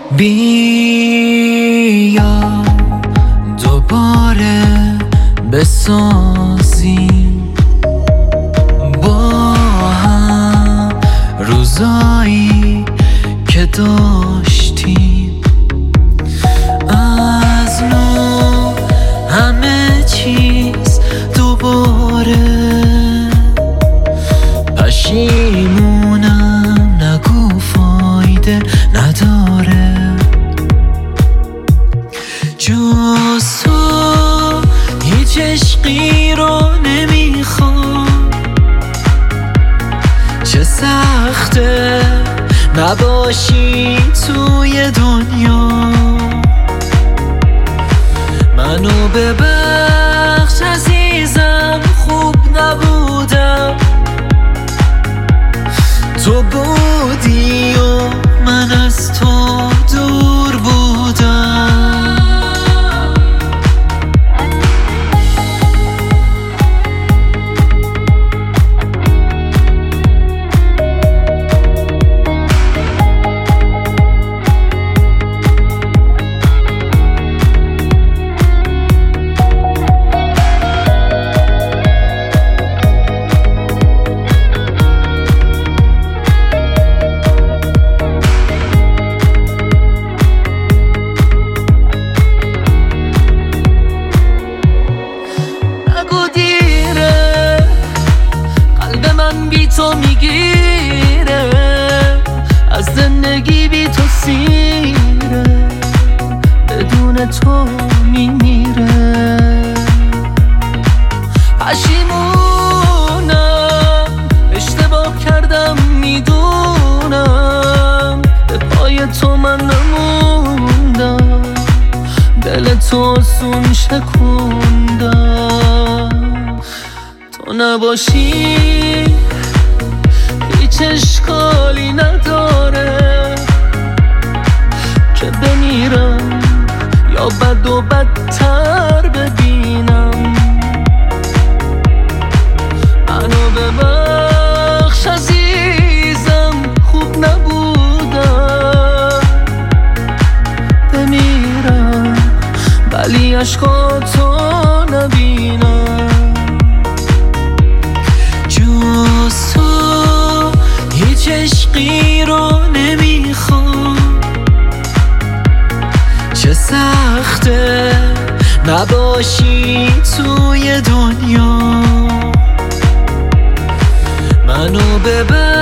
بیا دوباره بسازیم با هم روزایی که داشتیم، از نو همه چیز دوباره. پشیمونم نگو فایده نداره، جز تو هیچ عشقی رو نمیخوام. چه سخته نباشی توی دنیا، منو ببخش عزیزم، خوب نبودم. تو بودی و من از تو دور بودم. بی تو میگیره، از زندگی بی تو سیره، بدون تو میمیره. پشیمونم اشتباه کردم، میدونم به پای تو من نموندم، دل تو آسون شکوندم. تو نباشی هیچ اشکالی نداره که بمیرم یا بد و بدتر ببینم. منو ببخش عزیزم، خوب نبودم. بمیرم ولی عشقاتو نبینم. جز تو هیچ عشقی رو نمیخوام. چه سخته نباشی توی دنیا، منو ببر